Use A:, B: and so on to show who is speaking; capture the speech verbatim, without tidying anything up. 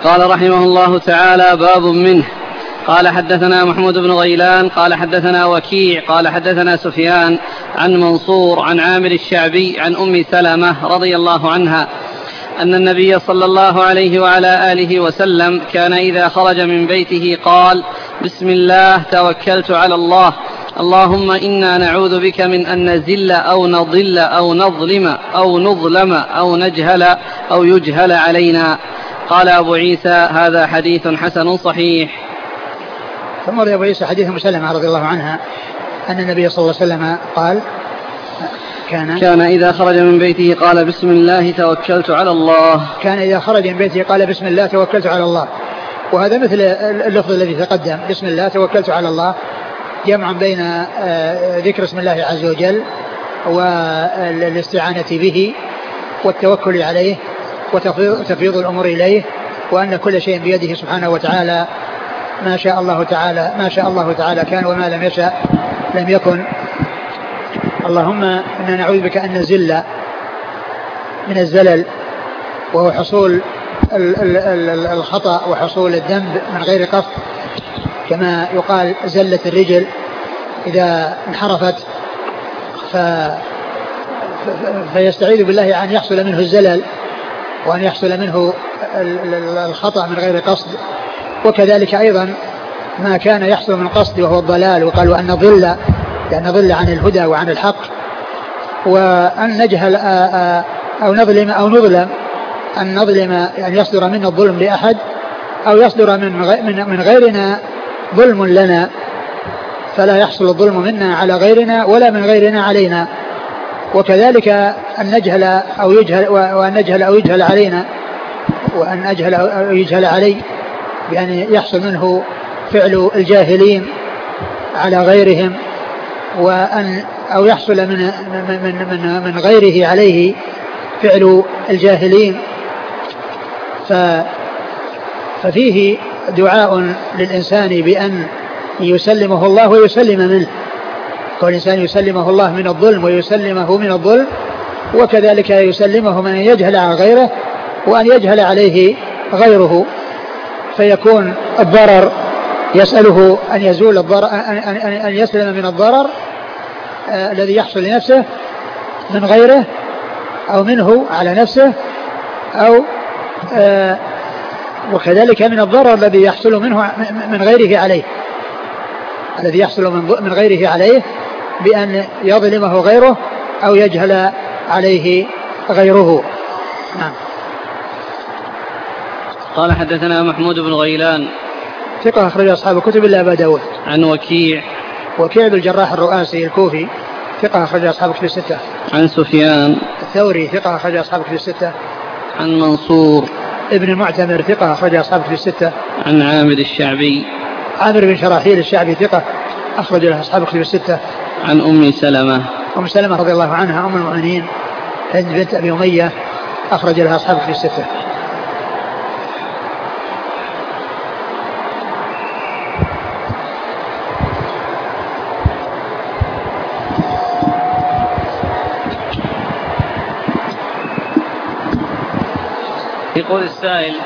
A: قال رحمه الله تعالى: باب منه. قال حدثنا محمود بن غيلان قال حدثنا وكيع قال حدثنا سفيان عن منصور عن عامر الشعبي عن أم سلمة رضي الله عنها أن النبي صلى الله عليه وعلى آله وسلم كان إذا خرج من بيته قال: بسم الله توكلت على الله، اللهم إنا نعوذ بك من أن نزل أو نضل أو نظلم أو نظلم أو نجهل أو يجهل علينا. قال أبو عيسى: هذا حديث حسن صحيح.
B: ثم روى أبو عيسى حديث أم سلمة رضي الله عنها أن النبي صلى الله عليه وسلم قال: كان,
A: كان إذا خرج من بيته قال: بسم الله توكلت على الله.
B: كان إذا خرج من بيته قال: بسم الله توكلت على الله. وهذا مثل اللفظ الذي تقدم: بسم الله توكلت على الله، جمع بين ذكر اسم الله عز وجل والاستعانة به والتوكل عليه وتفويض الأمور إليه، وأن كل شيء بيده سبحانه وتعالى، ما شاء الله تعالى ما شاء الله تعالى كان وما لم يشاء لم يكن. اللهم إنا نعوذ بك أن نزل من الزلل، وهو حصول الخطأ وحصول الذنب من غير قصد، كما يقال زلت الرجل إذا انحرفت، ف... فيستعيذ بالله أن يحصل منه الزلل وأن يحصل منه الخطأ من غير قصد. وكذلك أيضا ما كان يحصل من قصد وهو الضلال، وقالوا أن نضل يعني نضل عن الهدى وعن الحق، وأن نجهل أو نظلم أو نظلم، أن نظلم يعني يصدر منا الظلم لأحد أو يصدر من من غيرنا ظلم لنا، فلا يحصل الظلم منا على غيرنا ولا من غيرنا علينا. وكذلك أن نجهل أو يجهل وأن نجهل أو يجهل علينا، وأن أجهل أو يجهل علي بأن يحصل منه فعل الجاهلين على غيرهم، وأن أو يحصل من من من من غيره عليه فعل الجاهلين. ف ففيه دعاء للإنسان بأن يسلمه الله ويسلم منه، كل إنسان يسلمه الله من الظلم ويسلمه من الظلم، وكذلك يسلمه من يجهل على غيره وأن يجهل عليه غيره، فيكون الضرر يسأله أن يزول الضرر، أن يسلم من الضرر آه الذي يحصل لنفسه من غيره أو منه على نفسه، أو آه وكذلك من الضرر الذي يحصل منه من غيره عليه، الذي يحصل من غيره عليه بأن يظلمه غيره أو يجهل عليه غيره. نعم.
A: قال حدثنا محمود بن غيلان
B: ثقة أخرج أصحاب الكتب إلا أبا داود.
A: عن وكيع
B: وكيع بن الجراح الرؤاسي الكوفي ثقة أخرج أصحاب الكتب الستة.
A: عن سفيان
B: الثوري ثقة أخرج أصحاب الكتب الستة.
A: عن منصور
B: ابن المعتمر ثقة أخرج أصحاب الكتب الستة.
A: عن عامر الشعبي
B: عامر بن شراحيل الشعبي ثقة أخرج له أصحاب الكتب الستة.
A: عن أم سلمة
B: أم سلمة رضي الله عنها أم المؤمنين هند بنت أبي أمية أخرج لها أصحاب الكتب الستة.
A: يقول السائل: